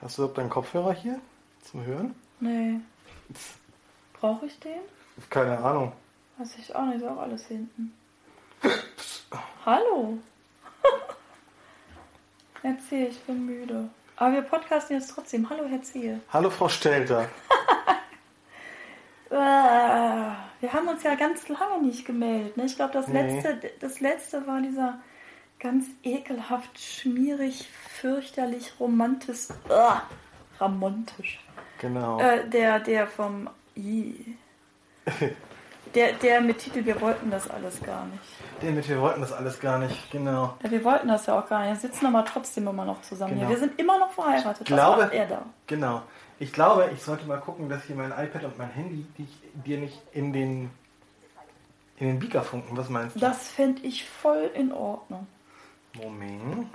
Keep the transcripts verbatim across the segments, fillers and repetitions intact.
Hast du überhaupt deinen Kopfhörer hier zum Hören? Nee. Brauche ich den? Keine Ahnung. Weiß ich auch nicht, ist auch alles hinten. Hallo. Erzähl, ich bin müde. Aber wir podcasten jetzt trotzdem. Hallo, Herr Ziel. Hallo, Frau Stelter. Wir haben uns ja ganz lange nicht gemeldet. Ne? Ich glaube, das, Nee. letzte, das letzte war dieser ganz ekelhaft, schmierig, fürchterlich, romantisch. Uh, romantisch. Genau. Äh, der, der vom... I. Der, der mit Titel Wir wollten das alles gar nicht. Der mit Wir wollten das alles gar nicht, genau. Ja, wir wollten das ja auch gar nicht. Wir sitzen aber trotzdem immer noch zusammen Genau. hier. Wir sind immer noch verheiratet. Ich glaube, Was macht er da? Genau. Ich glaube, ich sollte mal gucken, dass hier mein iPad und mein Handy die ich dir nicht in den in den Beaker funken. Was meinst du? Das fände ich voll in Ordnung. Moment.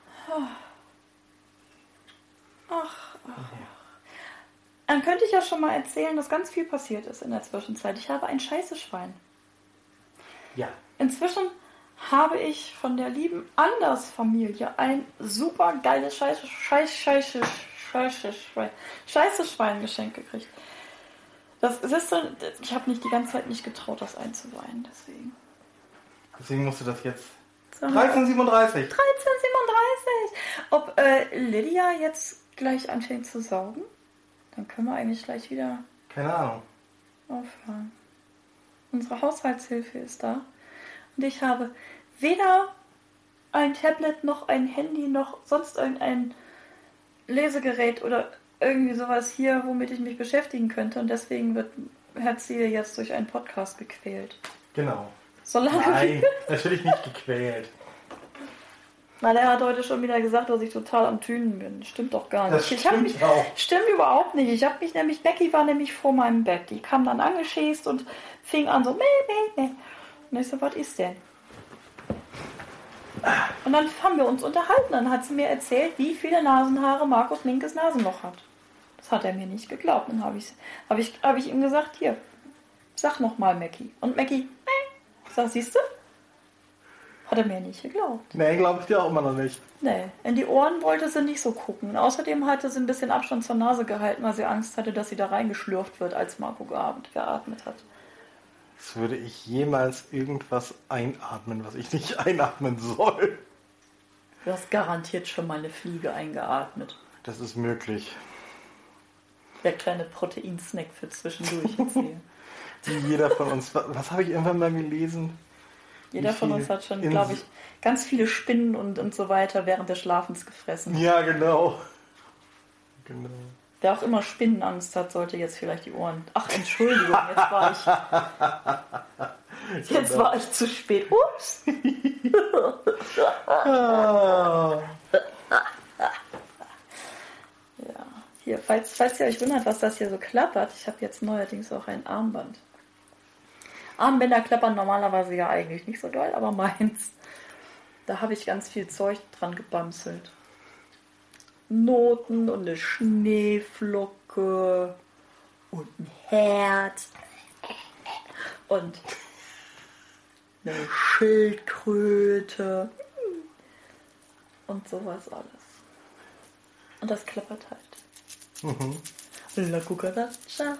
Ach, ach. Dann könnte ich ja schon mal erzählen, dass ganz viel passiert ist in der Zwischenzeit. Ich habe ein scheißes Schwein. Ja. Inzwischen habe ich von der lieben Anders-Familie ein super geiles Scheiße, Scheiß, Scheiße, Scheiße, Schwein, Scheiße Schwein geschenkt gekriegt. Das ist, ich habe nicht die ganze Zeit nicht getraut, das einzuweihen, deswegen. Deswegen musst du das jetzt. So. dreizehn siebenunddreißig. dreizehn siebenunddreißig. Ob äh, Lydia jetzt gleich anfängt zu saugen? Dann können wir eigentlich gleich wieder Keine Ahnung. aufhören. Unsere Haushaltshilfe ist da. Und ich habe weder ein Tablet noch ein Handy noch sonst irgendein Lesegerät oder irgendwie sowas hier, womit ich mich beschäftigen könnte. Und deswegen wird Herr Ziel jetzt durch einen Podcast gequält. Genau. Solange Nein, natürlich nicht gequält. Weil er hat heute schon wieder gesagt, dass ich total am Tünen bin. Stimmt doch gar nicht. Das ich hab stimmt mich, auch. Stimmt überhaupt nicht. Ich habe mich nämlich, Becky war nämlich vor meinem Bett. Die kam dann angeschäst und fing an so, meh, meh, meh. Und ich so, was ist denn? Und dann haben wir uns unterhalten. Dann hat sie mir erzählt, wie viele Nasenhaare Markus Minkes Nasenloch hat. Das hat er mir nicht geglaubt. Dann habe ich, hab ich, hab ich ihm gesagt, hier, sag nochmal, Mackie. Und Mackie, äh. Ich sag, siehst du? Hat er mir nicht geglaubt. Nee, glaube ich dir auch immer noch nicht. Nee, in die Ohren wollte sie nicht so gucken. Und außerdem hatte sie ein bisschen Abstand zur Nase gehalten, weil sie Angst hatte, dass sie da reingeschlürft wird, als Marco geatmet hat. Das würde ich jemals irgendwas einatmen, was ich nicht einatmen soll. Du hast garantiert schon mal eine Fliege eingeatmet. Das ist möglich. Der kleine Proteinsnack für zwischendurch jetzt hier. Wie jeder von uns. Was, was habe ich irgendwann mal gelesen? Jeder von uns hat schon, glaube ich, ganz viele Spinnen und, und so weiter während des Schlafens gefressen. Ja, genau. Genau. Wer auch immer Spinnenangst hat, sollte jetzt vielleicht die Ohren... Ach, Entschuldigung, jetzt war ich... Jetzt war ich zu spät. Ups! Ah. Ja, hier, falls, falls ihr euch wundert, was das hier so klappert, ich habe jetzt neuerdings auch ein Armband. Armbänder klappern normalerweise ja eigentlich nicht so doll, aber meins, da habe ich ganz viel Zeug dran gebamselt. Noten und eine Schneeflocke und ein Herz und eine Schildkröte und sowas alles. Und das klappert halt. Mhm. La cucaracha.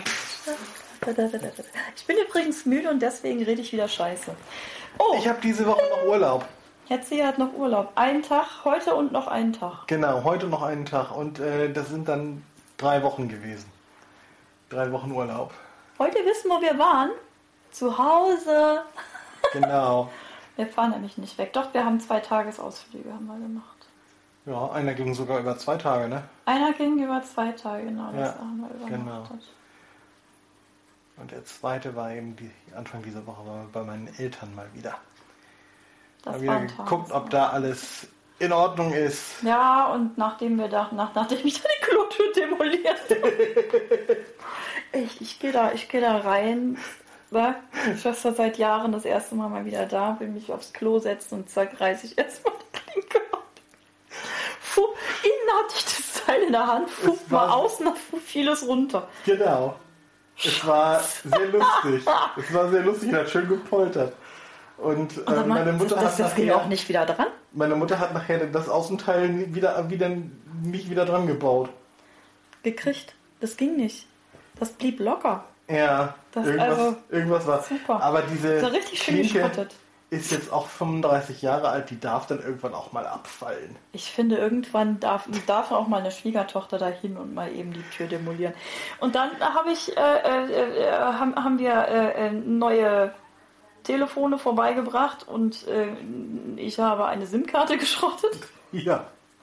Ich bin übrigens müde und deswegen rede ich wieder scheiße. Oh, Ich habe diese Woche noch Urlaub. Herr C. hat noch Urlaub. Einen Tag, heute und noch einen Tag. Genau, heute noch einen Tag. Und äh, das sind dann drei Wochen gewesen. Drei Wochen Urlaub. Wollt ihr wissen, wo wir waren? Zu Hause. Genau. Wir fahren nämlich nicht weg. Doch, wir haben zwei Tagesausflüge haben wir gemacht. Ja, einer ging sogar über zwei Tage, ne? Einer ging über zwei Tage, genau. Das Ja, haben wir genau. übernachtet. Und der zweite war eben die, Anfang dieser Woche war bei meinen Eltern mal wieder. Das Mal war wieder ein geguckt, Tag. ob da alles in Ordnung ist. Ja, und nachdem wir da, nach, nachdem ich da die Klotür demoliert habe. Echt, ich gehe da, ich geh da rein. Ne? Die Schwester seit Jahren das erste Mal mal wieder da, will mich aufs Klo setzen und zack, reiße ich erstmal die Klinke ab. Puh, innen hatte ich das Teil in der Hand, puh, mal außen, dann fiel es runter. Genau. Es war sehr lustig. Es war sehr lustig, er hat schön gepoltert. Und äh, Und meine Mutter das, hat das ging nachher, auch nicht wieder dran? meine Mutter hat nachher das Außenteil wieder, wieder nicht wieder dran gebaut. Gekriegt. Das ging nicht. Das blieb locker. Ja, das irgendwas, also, irgendwas war. Super. Aber diese so richtig schön Klinke geschrottet. ist jetzt auch fünfunddreißig Jahre alt, die darf dann irgendwann auch mal abfallen. Ich finde, irgendwann darf, darf auch mal eine Schwiegertochter dahin und mal eben die Tür demolieren. Und dann habe ich, äh, äh, äh, haben, haben wir äh, neue Telefone vorbeigebracht und äh, ich habe eine SIM-Karte geschrottet. Ja.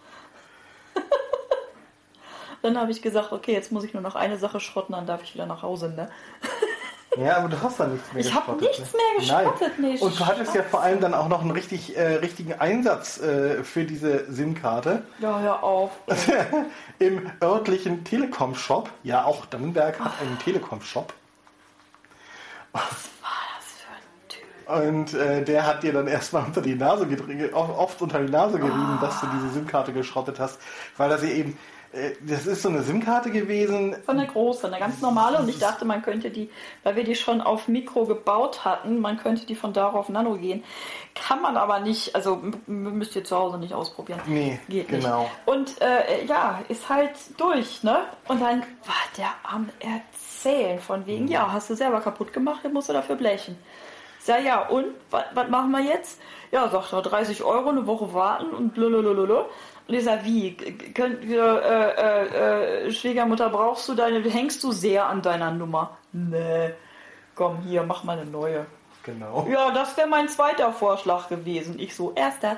Dann habe ich gesagt, okay, jetzt muss ich nur noch eine Sache schrotten, dann darf ich wieder nach Hause, ne? Ja, aber du hast da nichts mehr ich geschrottet. Ich habe nichts mehr geschrottet, Nein. nicht. Und du hattest ja vor allem dann auch noch einen richtig, äh, richtigen Einsatz äh, für diese SIM-Karte. Ja, hör auf. Im örtlichen Telekom-Shop. Ja, auch Dannenberg hat einen Telekom-Shop. Was war das für ein Typ? Und äh, der hat dir dann erstmal unter die Nase gedrückt, oft unter die Nase gerieben, oh. dass du diese SIM-Karte geschrottet hast, weil er sie eben, äh, das ist so eine SIM-Karte gewesen. So eine große, eine ganz normale, und ich dachte, man könnte die, weil wir die schon auf Mikro gebaut hatten, man könnte die von da auf Nano gehen. Kann man aber nicht, also müsst ihr zu Hause nicht ausprobieren. Nee, geht genau. Nicht. Und äh, ja, ist halt durch, ne? Und dann war der am Erzählen von wegen, ja, hast du selber kaputt gemacht, dann musst du dafür blechen. Ja, ja, und? Was machen wir jetzt? Ja, sagt er, dreißig Euro, eine Woche warten und blablabla. Und ich sag, wie? Könnt wir, äh, äh, Schwiegermutter, brauchst du deine, hängst du sehr an deiner Nummer? Nee, komm hier, mach mal eine neue. Genau. Ja, das wäre mein zweiter Vorschlag gewesen. Ich so, erster.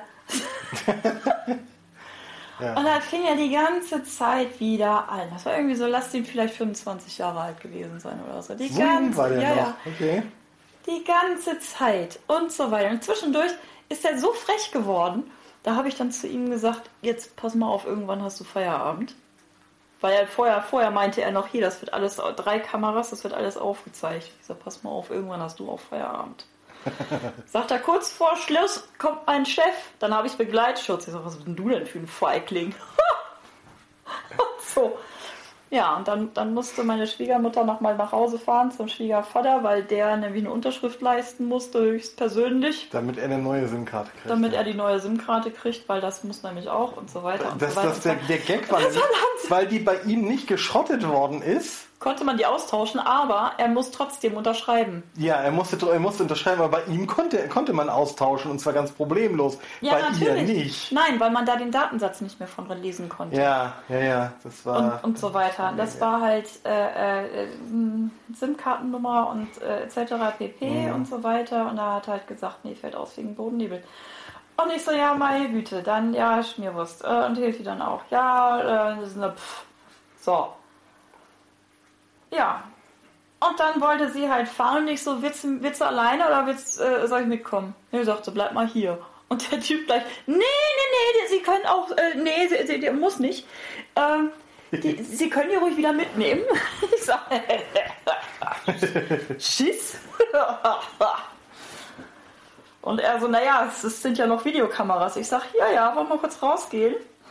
Ja. Und dann fing er die ganze Zeit wieder an. Das war irgendwie so, lasst ihn vielleicht fünfundzwanzig Jahre alt gewesen sein oder so. Die so ganze, war der ja, noch. ja. Okay. Die ganze Zeit und so weiter. Und zwischendurch ist er so frech geworden, da habe ich dann zu ihm gesagt, jetzt pass mal auf, irgendwann hast du Feierabend. Weil er vorher, vorher meinte er noch, hier, das wird alles, drei Kameras, das wird alles aufgezeigt. Ich sag, pass mal auf, irgendwann hast du auch Feierabend. Sagt er, kurz vor Schluss kommt mein Chef, dann habe ich Begleitschutz. Ich sag, was bist denn du denn für ein Feigling? Und so. Ja, und dann, dann musste meine Schwiegermutter nochmal nach Hause fahren zum Schwiegervater, weil der nämlich eine Unterschrift leisten musste, höchstpersönlich. Damit er eine neue SIM-Karte kriegt. Damit er die neue SIM-Karte kriegt, weil das muss nämlich auch und so weiter und das, so weiter. Das der, der Gag war, nämlich, weil die bei ihm nicht geschrottet worden ist. Konnte man die austauschen, aber er muss trotzdem unterschreiben. Ja, er musste, er musste unterschreiben, aber bei ihm konnte, konnte man austauschen und zwar ganz problemlos. Ja, bei natürlich. ihr nicht. Nein, weil man da den Datensatz nicht mehr von lesen konnte. Ja, ja, ja, das war... Und, und so weiter. Das ja. war halt äh, äh, SIM-Kartennummer und äh, et cetera pp. Mhm. Und so weiter. Und er hat halt gesagt, nee, fällt aus wegen Bodennebel. Und ich so, ja, meine Güte, dann, ja, Schmierwurst. Äh, und Hilti dann auch. Ja, äh, das ist eine Pff. So. Ja. Und dann wollte sie halt fahren und ich so, willst, willst du alleine oder willst, äh, soll ich mitkommen? Nee, sagte, bleib mal hier. Und der Typ gleich, nee, nee, nee, sie können auch, äh, nee, sie, sie, muss nicht. Ähm, die, sie können die ruhig wieder mitnehmen. Ich sag, Schiss. Und er so, naja, es, es sind ja noch Videokameras. Ich sag, ja, ja, wollen wir kurz rausgehen?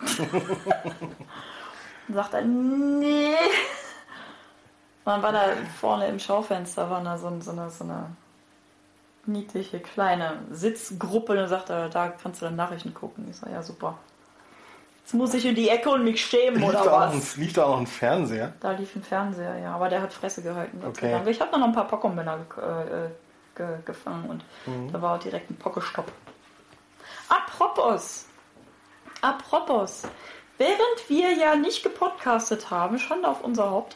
Dann sagt er, nee. Und dann war da vorne im Schaufenster war da so, so, eine, so eine niedliche kleine Sitzgruppe. Und dann sagt er, da kannst du dann Nachrichten gucken. Ich sage, ja, super. Jetzt muss ich in die Ecke und mich schämen, lief oder da was? Ein, lief da auch ein Fernseher? Da lief ein Fernseher, ja. Aber der hat Fresse gehalten. Okay. Ich habe noch ein paar Pokémon äh, ge, gefangen und mhm. da war auch direkt ein Pokéstopp. Apropos. Apropos. Während wir ja nicht gepodcastet haben, schon auf unser Haupt,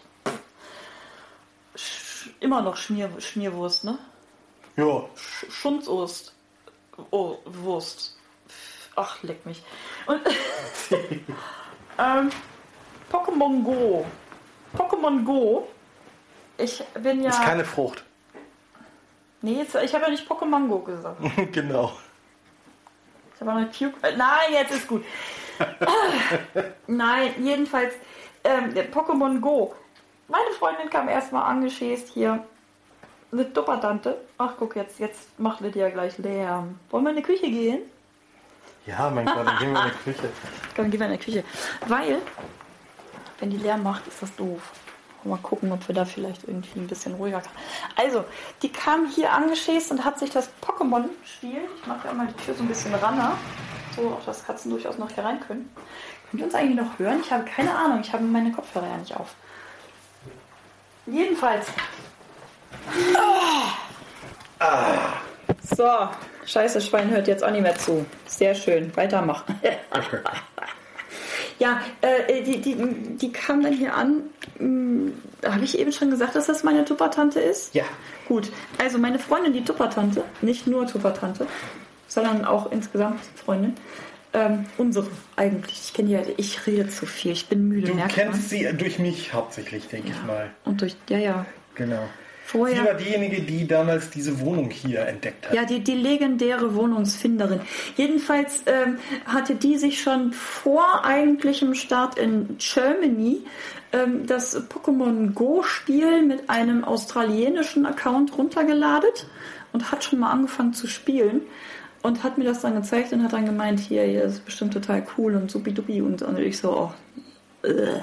immer noch Schmier, Schmierwurst, ne? Ja. Sch Schunzost. Oh, Wurst. Ach, leck mich. Und ähm, Pokémon Go. Pokémon Go. Ich bin ja... Ist keine Frucht. Nee, jetzt, ich habe ja nicht Pokémon Go gesagt. Genau. Ich habe eine Puke... Äh, nein, jetzt ist gut. Nein, jedenfalls ähm, Pokémon Go. Meine Freundin kam erstmal angeschäst hier. Eine Dupperdante. Ach, guck, jetzt, jetzt macht Lydia gleich Lärm. Wollen wir in die Küche gehen? Ja, mein Gott, dann gehen wir in die Küche. Dann gehen wir in die Küche. Weil, wenn die Lärm macht, ist das doof. Mal gucken, ob wir da vielleicht irgendwie ein bisschen ruhiger kann. Also, die kam hier angeschäst und hat sich das Pokémon-Spiel, ich mache ja mal die Tür so ein bisschen ran, so, dass Katzen durchaus noch hier rein können. Könnt ihr uns eigentlich noch hören? Ich habe keine Ahnung, ich habe meine Kopfhörer ja nicht auf. Jedenfalls. Ah. Ah. So, scheiße, Schwein hört jetzt auch nicht mehr zu. Sehr schön, weitermachen. Ja, äh, die, die, die kam dann hier an. Hm, habe ich eben schon gesagt, dass das meine Tuppertante ist? Ja. Gut, also meine Freundin, die Tuppertante, nicht nur Tuppertante, sondern auch insgesamt Freundin. Ähm, unsere eigentlich. Ich kenne die ja, ich rede zu viel, ich bin müde. Du merkt kennst man. sie durch mich hauptsächlich, denke Ja. ich mal. Und durch, ja, ja. Genau. Vorher, Sie war diejenige, die damals diese Wohnung hier entdeckt hat. ja, die, die legendäre Wohnungsfinderin. Jedenfalls ähm, hatte die sich schon vor eigentlichem Start in Germany ähm, das Pokémon Go-Spiel mit einem australienischen Account runtergeladen und hat schon mal angefangen zu spielen und hat mir das dann gezeigt und hat dann gemeint, hier, hier ist bestimmt total cool und supidupi und, und ich so, oh, äh.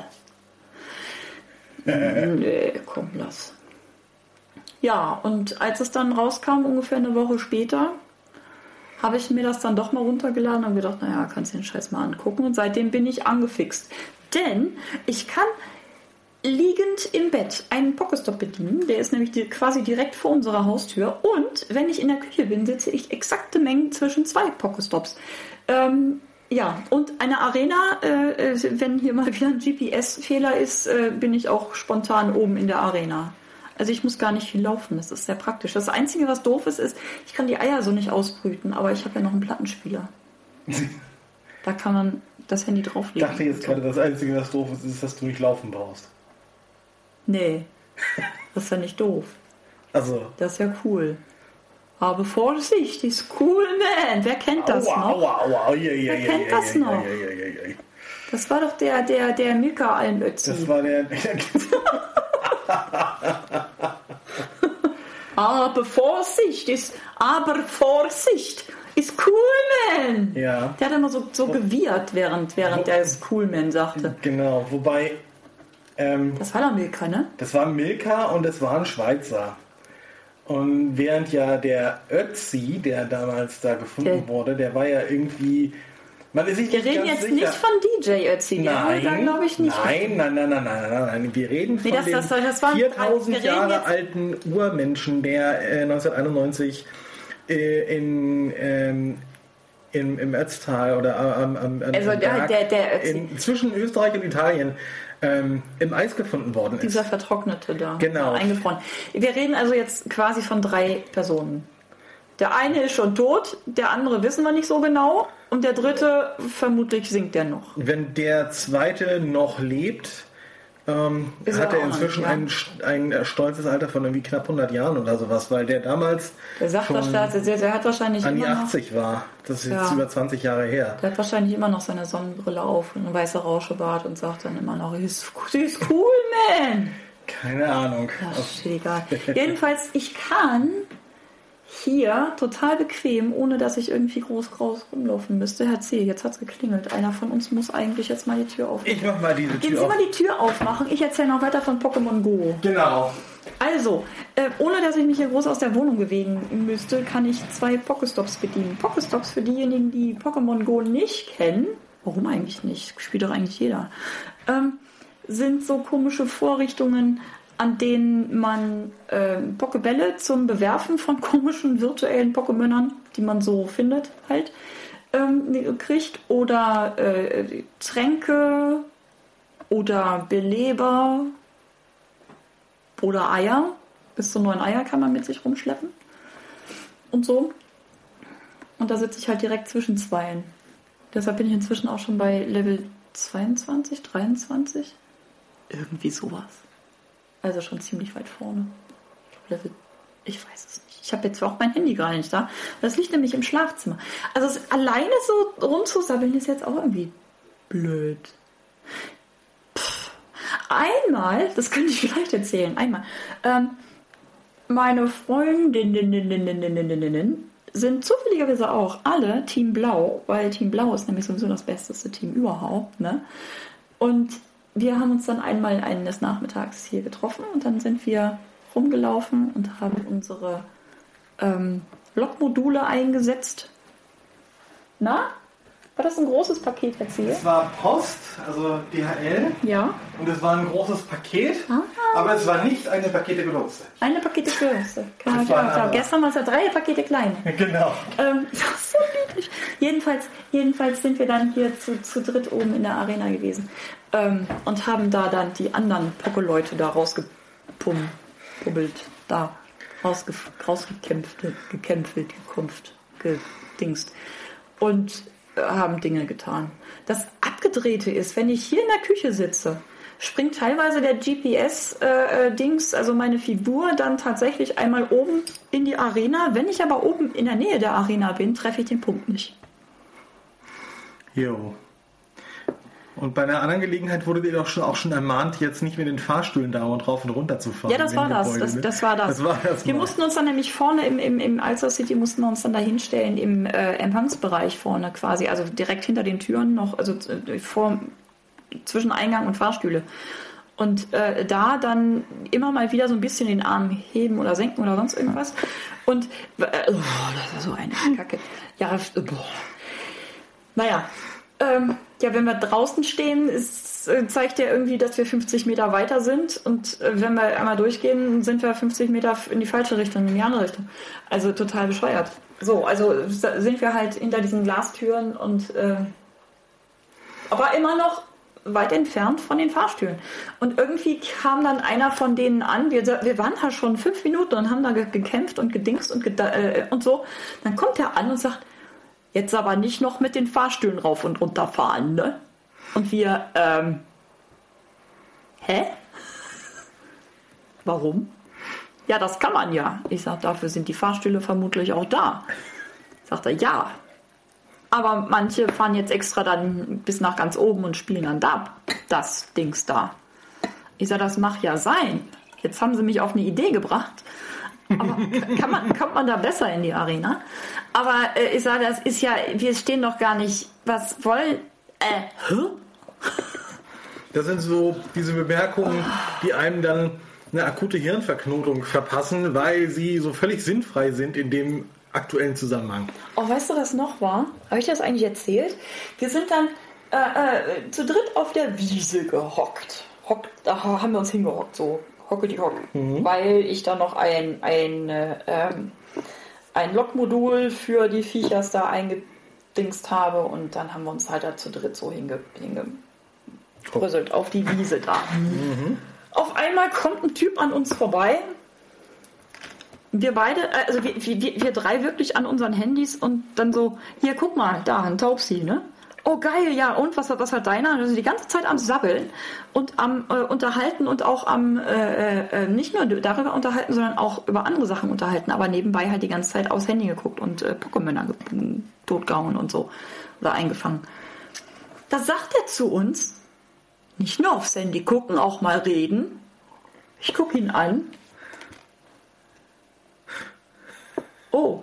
nee, komm, lass. Ja, und als es dann rauskam, ungefähr eine Woche später, habe ich mir das dann doch mal runtergeladen und gedacht, naja, kannst du den Scheiß mal angucken. Und seitdem bin ich angefixt. Denn ich kann liegend im Bett einen Pokestop bedienen. Der ist nämlich die, quasi direkt vor unserer Haustür. Und wenn ich in der Küche bin, sitze ich exakte Mengen zwischen zwei Pokestops. Ähm, ja, und eine Arena, äh, wenn hier mal wieder ein G P S-Fehler ist, äh, bin ich auch spontan oben in der Arena. Also ich muss gar nicht viel laufen, das ist sehr praktisch. Das Einzige, was doof ist, ist, ich kann die Eier so nicht ausbrüten, aber ich habe ja noch einen Plattenspieler. Da kann man das Handy drauflegen. Ich dachte jetzt gerade, das Einzige, was doof ist, ist, dass du nicht laufen brauchst. Nee, das ist ja nicht doof. Also. Das ist ja cool. Aber Vorsicht, ist cool, man. Wer kennt das aua, noch? Aua, aua, ja, ja, Wer ja, kennt ja, das ja, noch? Ja, ja, ja, ja. Das war doch der, der, der Milka-Almötzi. Das war der... Aber Vorsicht ist, aber Vorsicht ist Coolman. Ja. Der hat immer so, so gewirrt, während, während der es Coolman sagte. Genau, wobei... Ähm, Das war doch Milka, ne? das war Milka und es war ein Schweizer. Und während ja der Ötzi, der damals da gefunden Der- wurde, der war ja irgendwie... Man ist sich Wir nicht reden ganz jetzt sicher. nicht von D J Ötzi. Nein, glaube ich nicht. nein, nein, nein, nein, nein, nein, nein. Wir reden von Nee, das- dem das- das waren- viertausend wir reden Jahre jetzt- alten Urmenschen, der äh, neunzehnhunderteinundneunzig äh, in, ähm, im, im Ötztal oder am, am, am Also am der- Berg der- der Ötzi. in, zwischen Österreich und Italien ähm, im Eis gefunden worden ist. Dieser Vertrocknete da. Genau. Da eingefroren. Wir reden also jetzt quasi von drei Personen. Der eine ist schon tot, der andere wissen wir nicht so genau und der dritte vermutlich singt der noch. Wenn der zweite noch lebt, ähm, Ist hat er er auch inzwischen nicht, ja. ein, ein stolzes Alter von irgendwie knapp hundert Jahren oder sowas, weil der damals Der sagt schon das, der, der hat wahrscheinlich an die immer noch, achtzig war. Das ist jetzt Ja. über zwanzig Jahre her. der hat wahrscheinlich immer noch seine Sonnenbrille auf und ein weißer Rauschebart und sagt dann immer noch, ist, ist cool, man. Keine Ahnung. Ja, shit, egal. Jedenfalls, ich kann hier total bequem, ohne dass ich irgendwie groß raus rumlaufen müsste. Herr C., jetzt hat's geklingelt. Einer von uns muss eigentlich jetzt mal die Tür aufmachen. Ich mach mal diese Gehen Tür Sie auf. mal die Tür aufmachen. Ich erzähle noch weiter von Pokémon Go. Genau. Also, äh, ohne dass ich mich hier groß aus der Wohnung bewegen müsste, kann ich zwei Pokestops bedienen. Pokestops für diejenigen, die Pokémon Go nicht kennen, warum eigentlich nicht? Spielt doch eigentlich jeder. Ähm, sind so komische Vorrichtungen, an denen man äh, Pokebälle zum Bewerfen von komischen virtuellen Pokémonern, die man so findet, halt, ähm, kriegt. Oder äh, Tränke oder Beleber oder Eier. Bis zu neun Eier kann man mit sich rumschleppen. Und so. Und da sitze ich halt direkt zwischen zweien. Deshalb bin ich inzwischen auch schon bei Level zweiundzwanzig, dreiundzwanzig. Irgendwie sowas. Also schon ziemlich weit vorne. Level, ich weiß es nicht. Ich habe jetzt auch mein Handy gerade nicht da. Das liegt nämlich im Schlafzimmer. Also es, alleine so rumzusabbeln ist jetzt auch irgendwie blöd. Pff. Einmal, das könnte ich vielleicht erzählen, einmal, ähm, meine Freundinnen sind zufälligerweise auch alle Team Blau, weil Team Blau ist nämlich sowieso das besteste Team überhaupt, ne? Und wir haben uns dann einmal eines Nachmittags hier getroffen und dann sind wir rumgelaufen und haben unsere ähm, Lokmodule eingesetzt. Na? War das ein großes Paket jetzt hier? Es war Post, also D H L. Ja. Und es war ein großes Paket, ah. aber es war nicht eine Pakete Größe. Eine Pakete Größe. Genau, Das war ein genau. anderer. Gestern war es ja drei Pakete klein. Genau. Ähm, das ist so niedlich. Jedenfalls, jedenfalls sind wir dann hier zu, zu dritt oben in der Arena gewesen ähm, und haben da dann die anderen Poco-Leute da rausgepummelt, da rausge, rausgekämpft, gekämpft, gekumpft, gedingst und äh, haben Dinge getan. Das Abgedrehte ist, wenn ich hier in der Küche sitze, springt teilweise der G P S-Dings, äh, also meine Figur, dann tatsächlich einmal oben in die Arena. Wenn ich aber oben in der Nähe der Arena bin, treffe ich den Punkt nicht. Jo. Und bei einer anderen Gelegenheit wurde dir doch schon, auch schon ermahnt, jetzt nicht mit den Fahrstühlen da und rauf und runter zu fahren. Ja, das war das. Das, das war das. das, war das wir mal. mussten uns dann nämlich vorne im, im, im Alster City mussten wir uns dann da hinstellen, im äh, Empfangsbereich vorne quasi, also direkt hinter den Türen noch, also äh, vor, zwischen Eingang und Fahrstühle. Und äh, da dann immer mal wieder so ein bisschen den Arm heben oder senken oder sonst irgendwas. Und äh, oh, das war so eine Kacke. Ja, äh, boah. Naja, ähm, ja, wenn wir draußen stehen, ist, äh, zeigt der irgendwie, dass wir fünfzig Meter weiter sind. Und äh, wenn wir einmal durchgehen, sind wir fünfzig Meter in die falsche Richtung, in die andere Richtung. Also total bescheuert. So, also sind wir halt hinter diesen Glastüren und äh, aber immer noch weit entfernt von den Fahrstühlen. Und irgendwie kam dann einer von denen an, wir, wir waren da schon fünf Minuten und haben da gekämpft und gedingst und, geda- äh, und so. Dann kommt er an und sagt, jetzt aber nicht noch mit den Fahrstühlen rauf und runter fahren, ne? Und wir, ähm, hä? Warum? Ja, das kann man ja. Ich sag, dafür sind die Fahrstühle vermutlich auch da. Sagt er, ja. Aber manche fahren jetzt extra dann bis nach ganz oben und spielen dann da das Dings da. Ich sag, das mag ja sein. Jetzt haben sie mich auf eine Idee gebracht. Aber kann man, kommt man da besser in die Arena? Aber äh, ich sage, das ist ja, wir stehen doch gar nicht, was wollen, äh, hä? Das sind so diese Bemerkungen, die einem dann eine akute Hirnverknotung verpassen, weil sie so völlig sinnfrei sind in dem aktuellen Zusammenhang. Oh, weißt du, was noch war? Habe ich das eigentlich erzählt? Wir sind dann äh, äh, zu dritt auf der Wiese gehockt. Hockt, da haben wir uns hingehockt, so hocke die hocke. Mhm. Weil ich da noch ein, ein, äh, ähm, ein Lokmodul für die Viechers da eingedingst habe und dann haben wir uns halt da zu dritt so hinge, hingebrüsselt auf die Wiese da. Mhm. Auf einmal kommt ein Typ an uns vorbei. Wir beide, also wir, wir, wir drei wirklich an unseren Handys und dann so, hier guck mal, da ein Taubsi, ne? Oh geil, ja, und was, was hat deiner? Also die ganze Zeit am Sabbeln und am äh, Unterhalten und auch am, äh, äh, nicht nur darüber unterhalten, sondern auch über andere Sachen unterhalten, aber nebenbei halt die ganze Zeit aufs Handy geguckt und äh, Pokémon ge- totgehauen und so oder eingefangen. Da sagt er zu uns, nicht nur aufs Handy gucken, auch mal reden. Ich gucke ihn an. Oh.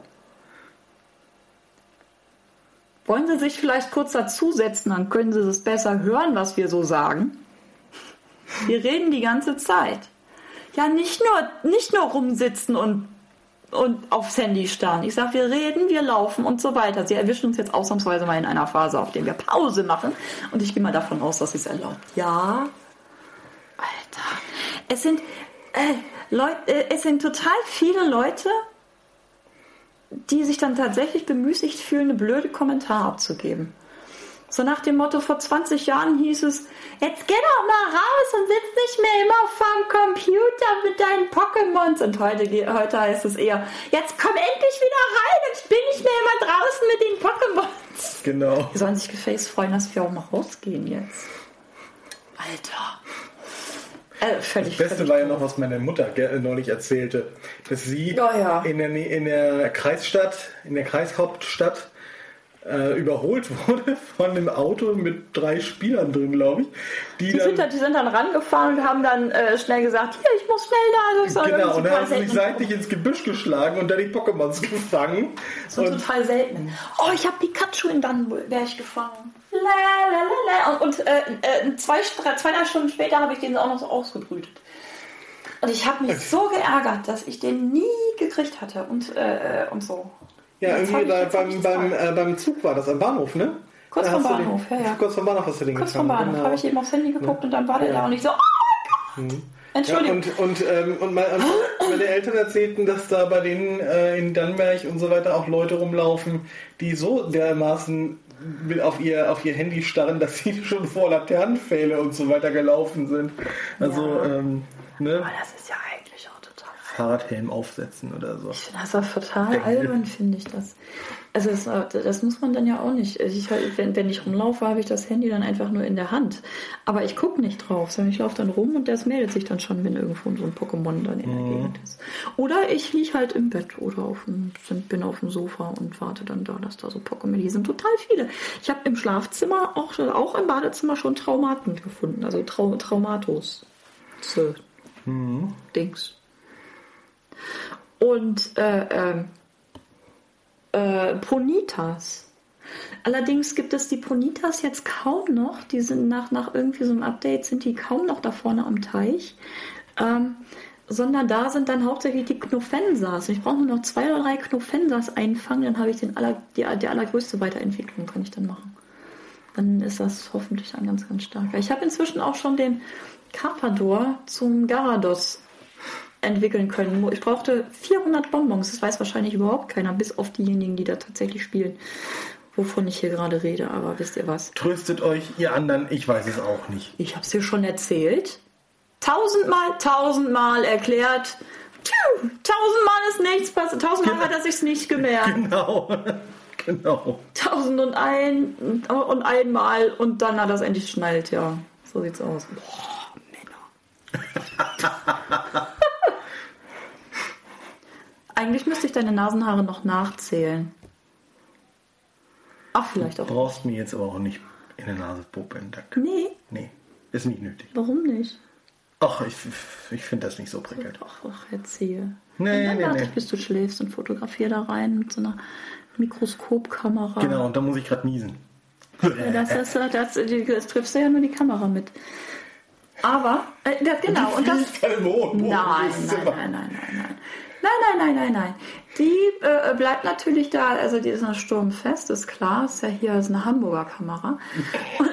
Wollen Sie sich vielleicht kurz dazusetzen, dann können Sie es besser hören, was wir so sagen. Wir reden die ganze Zeit. Ja, nicht nur, nicht nur rumsitzen und, und aufs Handy starren. Ich sage, wir reden, wir laufen und so weiter. Sie erwischen uns jetzt ausnahmsweise mal in einer Phase, auf der wir Pause machen. Und ich gehe mal davon aus, dass Sie es erlaubt. Ja. Alter. Es sind, äh, Leute, äh, es sind total viele Leute, die sich dann tatsächlich bemüßigt fühlen, eine blöde Kommentar abzugeben. So nach dem Motto, vor zwanzig Jahren hieß es, jetzt geh doch mal raus und sitz nicht mehr immer vorm Computer mit deinen Pokémons. Und heute, heute heißt es eher, jetzt komm endlich wieder rein und spiel nicht mehr immer draußen mit den Pokémons. Genau. Die sollen sich gefälligst freuen, dass wir auch mal rausgehen jetzt. Alter. Äh, völlig, das Beste völlig war ja noch, was meine Mutter neulich erzählte, dass sie ja, ja. In, der, in der Kreisstadt, in der Kreishauptstadt äh, überholt wurde von einem Auto mit drei Spielern drin, glaube ich. Die, Die, dann, sind dann, die sind dann rangefahren und haben dann äh, schnell gesagt, hier, ich muss schnell da. Das war genau, und dann haben sie selten. sich seitlich ins Gebüsch geschlagen und dann die Pokémons gefangen. So und total selten. Oh, ich habe Pikachu in Dunwich wäre ich gefangen. La, la, la, la. Und, und äh, äh, zwei, drei, zwei, drei Stunden später habe ich den auch noch so ausgebrütet. Und ich habe mich so geärgert, dass ich den nie gekriegt hatte und, äh, und so. Ja, Jetzt irgendwie hab ich- bei, jetzt hab beim, ich beim, zwei. äh, beim Zug war das am Bahnhof, ne? Kurz Da vom hast du Bahnhof, den, ja, ja. Kurz vom Bahnhof hast du den Kurz vom gefangen, Bahnhof genau. habe ich eben aufs Handy geguckt und dann war der Ja. da und ich so, oh mein Gott! Entschuldigung. Ja, und und, ähm, und meine, meine Eltern erzählten, dass da bei denen äh, in Dannenberg und so weiter auch Leute rumlaufen, die so dermaßen mit auf ihr, auf ihr Handy starren, dass sie schon vor Laternenpfähle und so weiter gelaufen sind. Also, Ja. ähm, ne? Aber das ist ja eigentlich auch total Fahrradhelm aufsetzen oder so. Ich finde das auch total Denke. albern, finde ich das. Also das, das muss man dann ja auch nicht. Also ich, wenn, wenn ich rumlaufe, habe ich das Handy dann einfach nur in der Hand. Aber ich gucke nicht drauf, sondern ich laufe dann rum und das meldet sich dann schon, wenn irgendwo so ein Pokémon dann in der Gegend ist. Oder ich liege halt im Bett oder auf dem, bin auf dem Sofa und warte dann da, dass da so Pokémon, die sind total viele. Ich habe im Schlafzimmer, auch, auch im Badezimmer schon Traumaten gefunden, also Trau, Traumatos. So. Mhm. Dings. Und äh, ähm, äh, Ponitas. Allerdings gibt es die Ponitas jetzt kaum noch. Die sind nach, nach irgendwie so einem Update sind die kaum noch da vorne am Teich. Ähm, sondern da sind dann hauptsächlich die Knofensas. Ich brauche nur noch zwei oder drei Knofensas einfangen, dann habe ich den aller, die, die allergrößte Weiterentwicklung, kann ich dann machen. Dann ist das hoffentlich dann ganz, ganz stark. Ich habe inzwischen auch schon den Carpador zum Garados entwickeln können. Ich brauchte vierhundert Bonbons. Das weiß wahrscheinlich überhaupt keiner, bis auf diejenigen, die da tatsächlich spielen, wovon ich hier gerade rede. Aber wisst ihr was? Tröstet euch, ihr anderen, ich weiß es auch nicht. Ich habe es dir schon erzählt. Tausendmal, tausendmal erklärt. Tschüss, tausendmal ist nichts passiert. Tausendmal hat er sich's nicht gemerkt. Genau, genau. Tausend und ein und einmal und dann hat er es endlich schnallt, ja. So sieht's aus. Boah, Männer. Eigentlich müsste ich deine Nasenhaare noch nachzählen. Ach, vielleicht Du auch. brauchst mir jetzt aber auch nicht in der Nase popeln, danke. Nee, Nee, ist nicht nötig. warum nicht? Ach, ich, ich finde das nicht so prickelnd. Ach, ach, erzähle. Nee, und dann nee, warte nee. ich, bis du schläfst und fotografiere da rein mit so einer Mikroskopkamera. Genau, und da muss ich gerade niesen. Ja, das, das, das, das, das triffst du ja nur die Kamera mit. Aber, äh, das, genau, und das... Keine Mond, Nein, nein, nein, nein, nein, nein. Nein, nein, nein, nein, nein. Die äh, bleibt natürlich da, also die ist noch sturmfest, ist klar. Ist ja hier ist eine Hamburger Kamera. Und,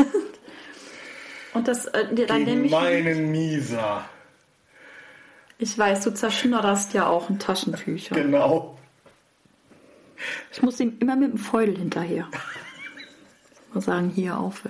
und das, äh, dann nehme Gegen ich... meinen Mieser. Ich weiß, du zerschnodderst ja auch ein Taschentücher. Genau. Ich muss ihm immer mit dem Feudel hinterher. Mal sagen, hier aufhören.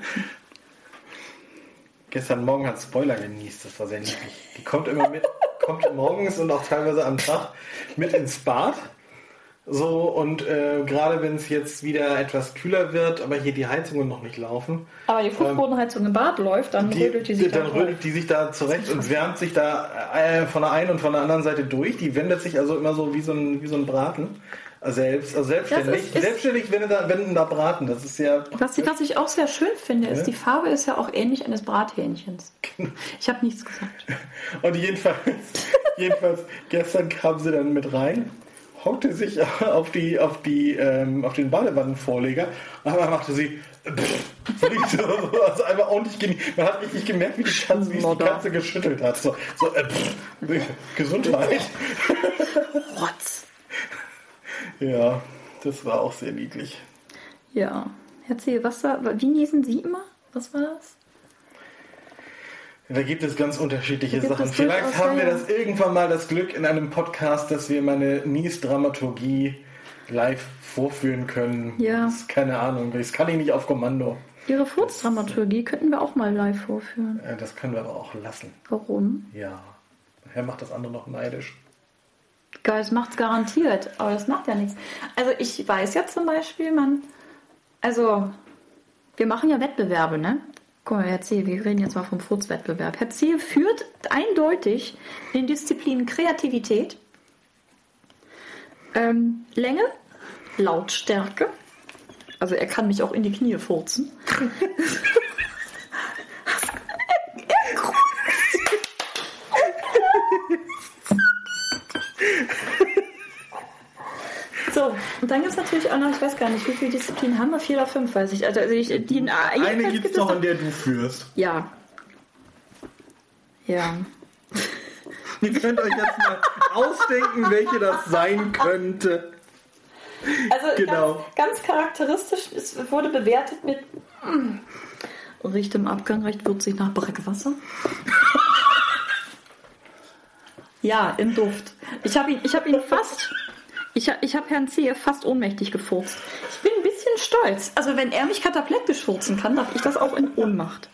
Gestern Morgen hat Spoiler genießt, das war sehr niedlich. Die kommt immer mit, kommt morgens und auch teilweise am Tag mit ins Bad. So, und äh, gerade wenn es jetzt wieder etwas kühler wird, aber hier die Heizungen noch nicht laufen, Aber die Fußbodenheizung im Bad läuft, dann die, rödelt die sich dann da rödelt die sich da zurecht und wärmt sich da äh, von der einen und von der anderen Seite durch. Die wendet sich also immer so wie so ein, wie so ein Braten. Selbst, also selbstständig. Das ist- ist- selbstständig wendet da, wenden da Braten. Das ist ja. Was, was ich auch sehr schön finde, ist, Ja. die Farbe ist ja auch ähnlich eines Brathähnchens. Ich habe nichts gesagt. Und jedenfalls, jedenfalls, gestern kam sie dann mit rein, hockte sich auf die, auf die, ähm, auf den Badewannenvorleger und einmal machte sie, pff, so, so, also einfach ordentlich genie- Man hat richtig gemerkt, wie die Katze, wie es die Katze geschüttelt hat. So, so äh, pff, Gesundheit. Rotz. Ja, das war auch sehr niedlich. Ja. Erzähl, was war, wie niesen Sie immer? Was war das? Da gibt es ganz unterschiedliche Da gibt Sachen. es Vielleicht durchaus, haben wir ja, das irgendwann mal das Glück in einem Podcast, dass wir meine Nies-Dramaturgie live vorführen können. Ja. Das ist keine Ahnung. Das kann ich nicht auf Kommando. Ihre Furzdramaturgie könnten wir auch mal live vorführen. Äh, Das können wir aber auch lassen. Warum? Ja. Herr macht das andere noch neidisch. Geil, das macht's garantiert, aber das macht ja nichts. Also ich weiß ja zum Beispiel, man, also wir machen ja Wettbewerbe, ne? Guck mal, Herr Zehe, wir reden jetzt mal vom Furzwettbewerb. Herr Zehe führt eindeutig in den Disziplinen Kreativität, ähm, Länge, Lautstärke, Also er kann mich auch in die Knie furzen. So, und dann gibt es natürlich auch noch, ich weiß gar nicht, wie viele Disziplinen haben wir? Vier oder fünf, weiß ich. Also, also ich, die, eine gibt es noch, an der du führst. Ja. Ja. Ihr könnt euch jetzt mal ausdenken, welche das sein könnte. Also genau. ganz, ganz charakteristisch, es wurde bewertet mit mm, riecht im Abgang recht würzig nach Breckwasser. Ja, im Duft. Ich habe ihn, ich hab ihn fast... Ich, ich habe Herrn Zehe fast ohnmächtig gefurzt. Ich bin ein bisschen stolz. Also wenn er mich kataplektisch furzen kann, darf ich das auch in Ohnmacht.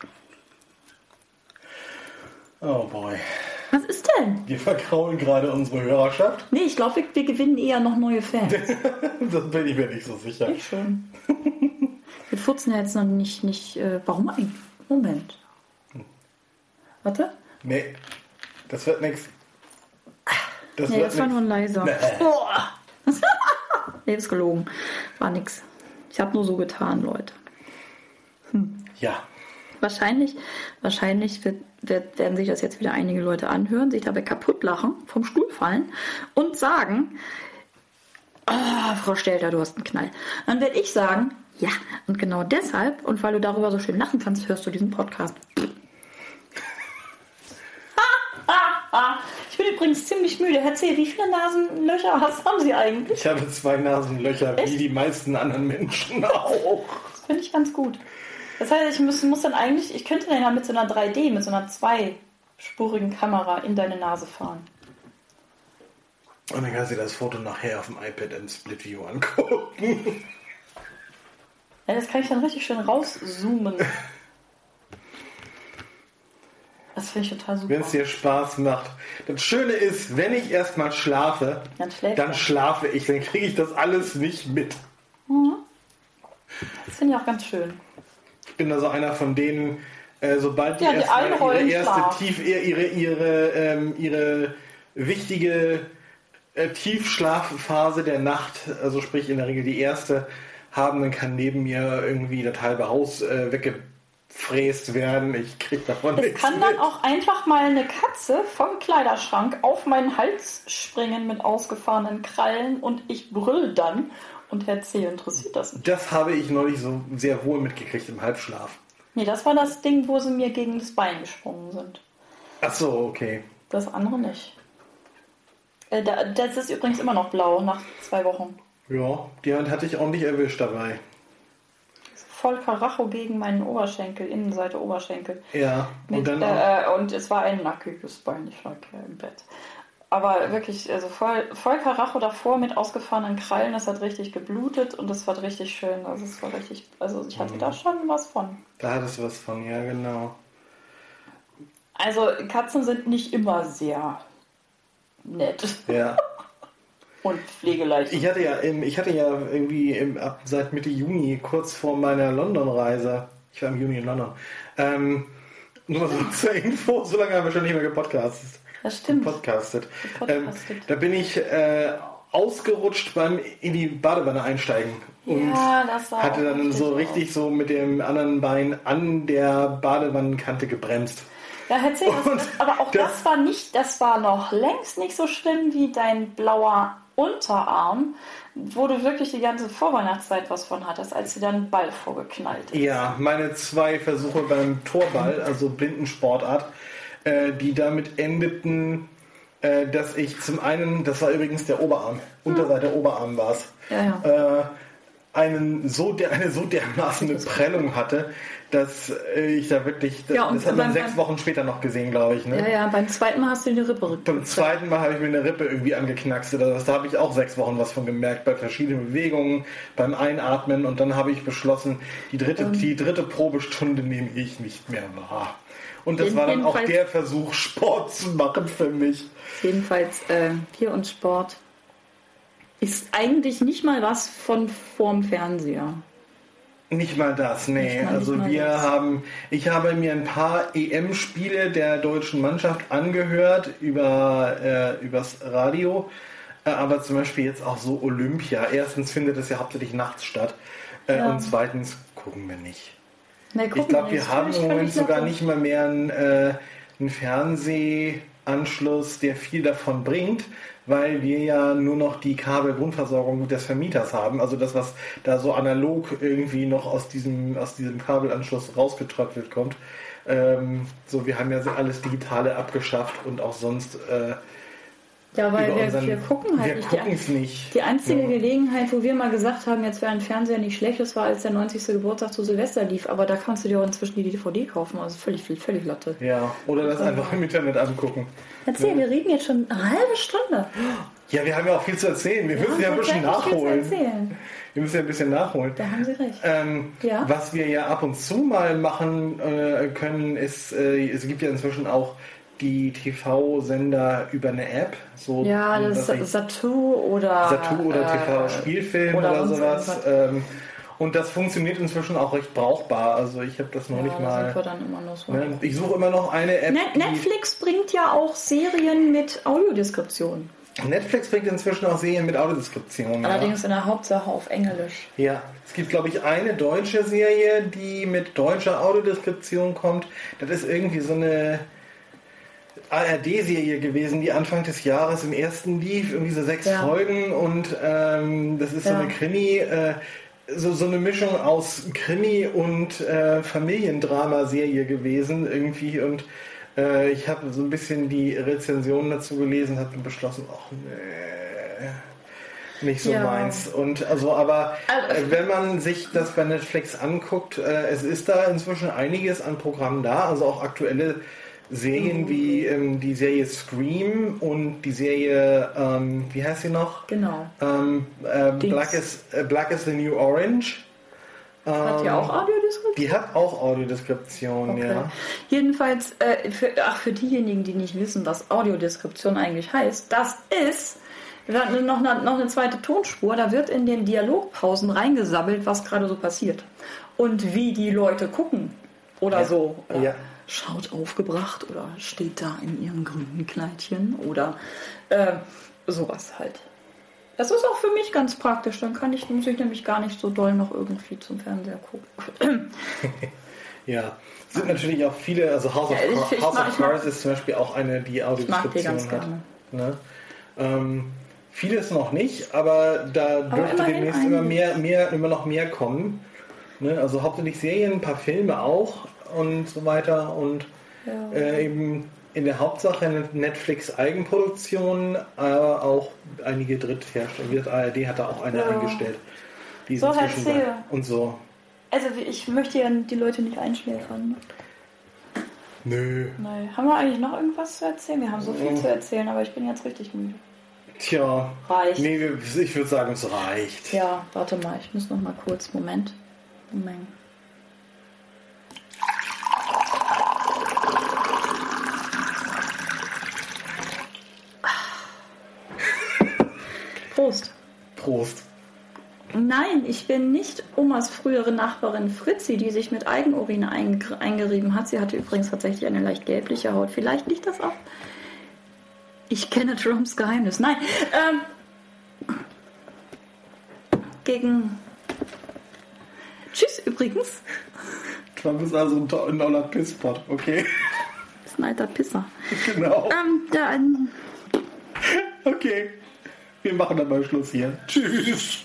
Oh boy. Was ist denn? Wir verkraulen gerade unsere Hörerschaft. Nee, ich glaube, wir, wir gewinnen eher noch neue Fans. Das bin ich mir nicht so sicher. Ich schon. Wir furzen ja jetzt noch nicht... nicht äh, warum eigentlich? Moment. Warte. Nee, das wird nichts. Das nee, das war nur ein leiser. Nee. Oh. Nee, ist gelogen. War nix. Ich habe nur so getan, Leute. Hm. Ja. Wahrscheinlich, wahrscheinlich wird, wird, werden sich das jetzt wieder einige Leute anhören, sich dabei kaputt lachen, vom Stuhl fallen und sagen, oh, Frau Stelter, du hast einen Knall. Dann werde ich sagen, ja, und genau deshalb, und weil du darüber so schön lachen kannst, hörst du diesen Podcast. Ich bin übrigens ziemlich müde. Herr C., wie viele Nasenlöcher hast, haben Sie eigentlich? Ich habe zwei Nasenlöcher, Echt? Wie die meisten anderen Menschen auch. Das finde ich ganz gut. Das heißt, ich muss, muss dann eigentlich, ich könnte dann ja mit so einer drei D, mit so einer zweispurigen Kamera in deine Nase fahren. Und dann kannst du dir das Foto nachher auf dem iPad im Split View angucken. Ja, das kann ich dann richtig schön rauszoomen. Das finde ich total super. Wenn es dir Spaß macht. Das Schöne ist, wenn ich erstmal schlafe, dann, dann schlafe ich. Dann kriege ich das alles nicht mit. Mhm. Das finde ich auch ganz schön. Ich bin also einer von denen, äh, sobald die, ja, die erstmal ihre erste Tief, ihre, ihre, ähm, ihre wichtige äh, Tiefschlafphase der Nacht, also sprich in der Regel die erste, haben, dann kann neben mir irgendwie das halbe Haus äh, weggefräst werden. Ich kriege davon es nichts kann mit. dann auch einfach mal eine Katze vom Kleiderschrank auf meinen Hals springen mit ausgefahrenen Krallen und ich brüll dann. Und Herr C. interessiert das nicht. Das habe ich neulich so sehr wohl mitgekriegt im Halbschlaf. Nee, das war das Ding, wo sie mir gegen das Bein gesprungen sind. Ach so, okay. Das andere nicht. Äh, das ist übrigens immer noch blau nach zwei Wochen. Ja, die Hand hatte ich auch nicht erwischt dabei. Voll Karacho gegen meinen Oberschenkel, Innenseite Oberschenkel. Ja, und Mit, dann äh, und es war ein nackiges Bein, ich lag im Bett. Aber wirklich, also voll, voll Karacho davor mit ausgefahrenen Krallen, das hat richtig geblutet und das war richtig schön. Also es war richtig, also ich hatte mhm. da schon was von. Da hattest du was von, ja genau. Also Katzen sind nicht immer sehr nett. Ja. Und pflegeleicht. Ich hatte ja, im, ich hatte ja irgendwie im, ab, seit Mitte Juni, kurz vor meiner London-Reise, ich war im Juni in London, ähm, nur so zur Info, so lange haben wir schon nicht mehr gepodcastet. Das stimmt. Podcastet. Ähm, da bin ich äh, ausgerutscht beim in die Badewanne einsteigen und ja, das war hatte dann so richtig aus. so mit dem anderen Bein an der Badewannenkante gebremst. Ja, erzähl, das, aber auch das, das war nicht, das war noch längst nicht so schlimm wie dein blauer Unterarm, wo du wirklich die ganze Vorweihnachtszeit was von hattest, als dir dann ein Ball vorgeknallt ist. Ja, meine zwei Versuche beim Torball, also Blindensportart, äh, die damit endeten, äh, dass ich zum einen, das war übrigens der Oberarm, hm. Unterseite Oberarm war es, ja, ja. äh, einen so der, eine so dermaßen eine Prellung hatte, dass äh, ich da wirklich, das, ja, das hat man sechs Wochen später noch gesehen, glaube ich. Ne? Ja, ja, beim zweiten Mal hast du die Rippe geknackst. Beim zweiten Mal habe ich mir eine Rippe irgendwie angeknackst. Oder das, da habe ich auch sechs Wochen was von gemerkt, bei verschiedenen Bewegungen, beim Einatmen. Und dann habe ich beschlossen, die dritte, ähm. die dritte Probestunde nehme ich nicht mehr wahr. Und das war dann auch der Versuch, Sport zu machen für mich. Jedenfalls äh, hier und Sport ist eigentlich nicht mal was von vorm Fernseher. Nicht mal das, nee. Mal, also wir das. haben, ich habe mir ein paar E M-Spiele der deutschen Mannschaft angehört über äh, übers Radio, äh, aber zum Beispiel jetzt auch so Olympia. Erstens findet es ja hauptsächlich nachts statt. Äh, Ja. Und zweitens gucken wir nicht. Nee, gucken Ich glaube, nicht. wir haben Völlig, im Moment völlig sogar locker. nicht mal mehr einen, äh, einen Fernsehanschluss, der viel davon bringt, weil wir ja nur noch die Kabelgrundversorgung des Vermieters haben. Also das, was da so analog irgendwie noch aus diesem, aus diesem Kabelanschluss rausgetröpfelt kommt. Ähm, so, wir haben ja alles Digitale abgeschafft und auch sonst äh, Ja, weil über wir, unseren, wir gucken halt wir nicht. gucken Die, es nicht. die einzige Ja. Gelegenheit, wo wir mal gesagt haben, jetzt wäre ein Fernseher nicht schlecht, das war, als der neunzigste Geburtstag zu Silvester lief. Aber da kannst du dir auch inzwischen die D V D kaufen. Also völlig, völlig Latte. Ja, oder das einfach im Internet angucken. Erzähl, Ja. wir reden jetzt schon eine halbe Stunde. Ja, wir haben ja auch viel zu erzählen. Wir müssen ja ein bisschen tatsächlich viel zu nachholen. erzählen. Wir müssen ja ein bisschen nachholen. Da haben Sie recht. Ähm, Ja. Was wir ja ab und zu mal machen äh, können, ist, äh, es gibt ja inzwischen auch die T V-Sender über eine App. So, Ja, wie, das was ist ich- Satu oder... Satu oder äh, T V-Spielfilm oder oder, sonst sowas. irgendwas. Ähm, und das funktioniert inzwischen auch recht brauchbar. Also ich habe das noch Ja, nicht da sind wir mal. dann immer noch so. Ne? Ich suche immer noch eine App. Net die- Netflix bringt ja auch Serien mit Audiodeskription. Netflix bringt inzwischen auch Serien mit Audiodeskription. Ja. Allerdings in der Hauptsache auf Englisch. Ja, es gibt, glaube ich, eine deutsche Serie, die mit deutscher Audiodeskription kommt. Das ist irgendwie so eine A R D-Serie gewesen, die Anfang des Jahres im ersten lief, irgendwie so sechs Ja. Folgen und ähm, das ist so Ja. eine Krimi, äh, so, so eine Mischung aus Krimi und äh, Familiendrama-Serie gewesen irgendwie und äh, ich habe so ein bisschen die Rezensionen dazu gelesen, habe dann beschlossen, ach nee, nicht so Ja. meins. Und also, aber Also- äh, wenn man sich das bei Netflix anguckt, äh, es ist da inzwischen einiges an Programmen da, also auch aktuelle Serien Mhm. wie ähm, die Serie Scream und die Serie, ähm, wie heißt sie noch? Genau. Ähm, äh, Dings. Black, is, äh, Black is the New Orange. Hat die Ähm, auch Audiodeskription? Die hat auch Audiodeskription, Okay. ja. Jedenfalls, äh, für, ach, für diejenigen, die nicht wissen, was Audiodeskription eigentlich heißt, das ist wir hatten noch eine, noch eine zweite Tonspur, da wird in den Dialogpausen reingesammelt, was gerade so passiert. Und wie die Leute gucken oder Ja. so. Oder Ja. schaut aufgebracht oder steht da in ihrem grünen Kleidchen oder äh, sowas halt. Das ist auch für mich ganz praktisch, dann kann ich, muss ich nämlich gar nicht so doll noch irgendwie zum Fernseher gucken. Ja, es sind natürlich auch viele, also House of, Ja, ich- Car- ich House mag- of ich mag- Cards ist zum Beispiel auch eine, die Ich mag die Audiodeskription ganz hat. gerne. Ne? Ähm, vieles noch nicht, aber da dürfte immerhin demnächst immer einiges. mehr, mehr, immer noch mehr kommen. Ne? Also hauptsächlich Serien, ein paar Filme auch und so weiter und Ja. äh, eben in der Hauptsache eine Netflix Eigenproduktion, aber auch einige Dritthersteller. A R D hat da auch eine Ja. eingestellt. Die So, sind inzwischen erzähl. da. Und so. Also ich möchte ja die Leute nicht einschläfern. Nö. Nein. Haben wir eigentlich noch irgendwas zu erzählen? Wir haben so viel Mhm. zu erzählen, aber ich bin jetzt richtig müde. Tja. Reicht. Nee, wir- ich würde sagen, es reicht. Ja, warte mal, ich muss noch mal kurz. Moment. Moment. Prost. Prost. Nein, ich bin nicht Omas frühere Nachbarin Fritzi, die sich mit Eigenurin eingr- eingerieben hat. Sie hatte übrigens tatsächlich eine leicht gelbliche Haut. Vielleicht liegt das auch. Ich kenne Trumps Geheimnis. Nein. Ähm, gegen. Tschüss übrigens. Trump ist also ein to- ein toller Pisspot, okay? Das ist ein alter Pisser. Genau. Ähm, ja, ähm, Okay. Wir machen dann mal Schluss hier. Tschüss.